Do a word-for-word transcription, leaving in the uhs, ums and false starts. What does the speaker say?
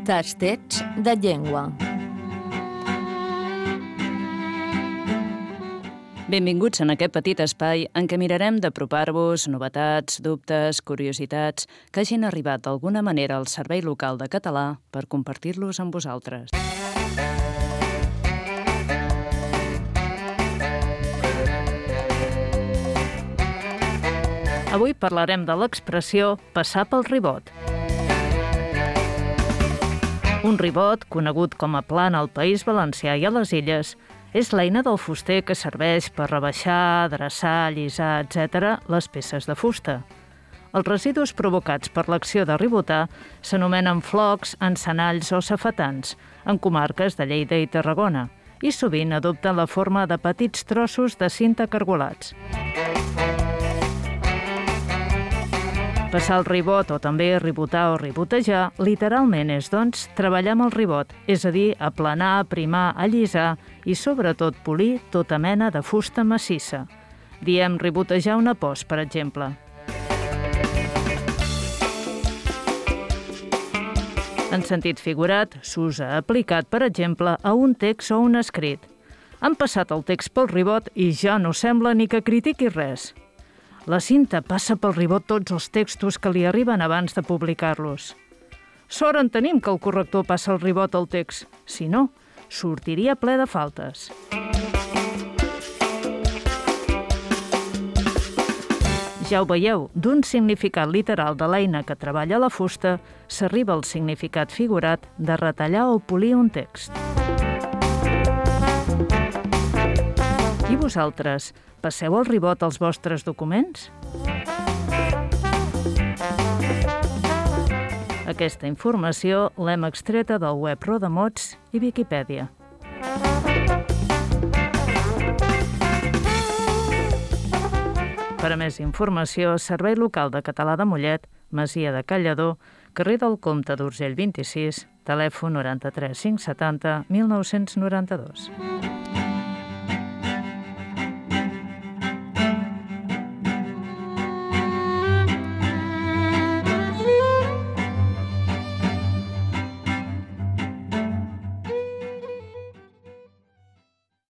Tastets de llengua. Benvinguts en aquest petit espai en què mirarem d'apropar-vos novetats, dubtes, curiositats que hagin arribat d'alguna manera al Servei Local de Català per compartir-los amb vosaltres. Avui parlarem de l'expressió passar pel ribot. Un ribot, conegut com a plana al País Valencià i a les Illes, és l'eina del fuster que serveix per rebaixar, dreçar, llisar, etcètera les peces de fusta. Els residus provocats per l'acció de ribotar s'anomenen flocs, encenalls o safetans en comarques de Lleida i Tarragona i sovint adopten la forma de petits trossos de cinta cargolats. Passar el ribot o també ribotar o ribotejar literalment és, doncs, treballar amb el ribot, és a dir, aplanar, aprimar, allisar i, sobretot, polir tota mena de fusta massissa. Diem ribotejar una post, per exemple. En sentit figurat, s'usa aplicat, per exemple, a un text o un escrit. Han passat el text pel ribot i ja no sembla ni que critiqui res. La cinta passa pel ribot tots els textos que li arriben abans de publicar-los. Sort en tenim que el corrector passa el ribot al text. Si no, sortiria ple de faltes. Ja ho veieu, d'un significat literal de l'eina que treballa la fusta s'arriba al significat figurat de retallar o polir un text. I vosaltres, passeu el ribot als vostres documents? Aquesta informació l'hem extreta del web Rodamots i Viquipèdia. Per a més informació, Servei Local de Català de Mollet, Masia de Callador, carrer del Comte d'Urgell vint-i-sis, telèfon noranta-tres cinc setanta mil nou-cents noranta-dos.